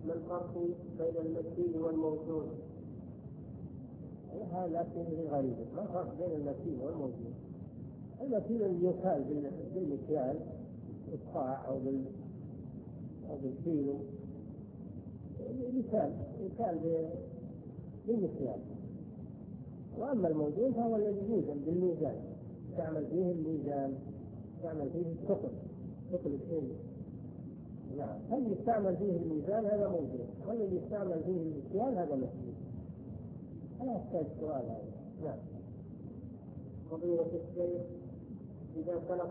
ما الفرق بين المكيل والموزون؟ هذا شيء غريب. ما الفرق بين المكيل والموزون؟ المكيل اللي يكال بالمكيال الصاع أو بالكيلو، يكال بالمكيال. وأما الموزون فهو الذي يوزن بالميزان، تعمل فيه الميزان، تعمل فيه ثقل الشيء. نعم، هل يستعمل فيه الميزان هذا موزون، والذي يستعمل فيه المكيال هذا مكيل. أنا أحتاج سؤال هذا. نعم. فضيلة الشيخ، إذا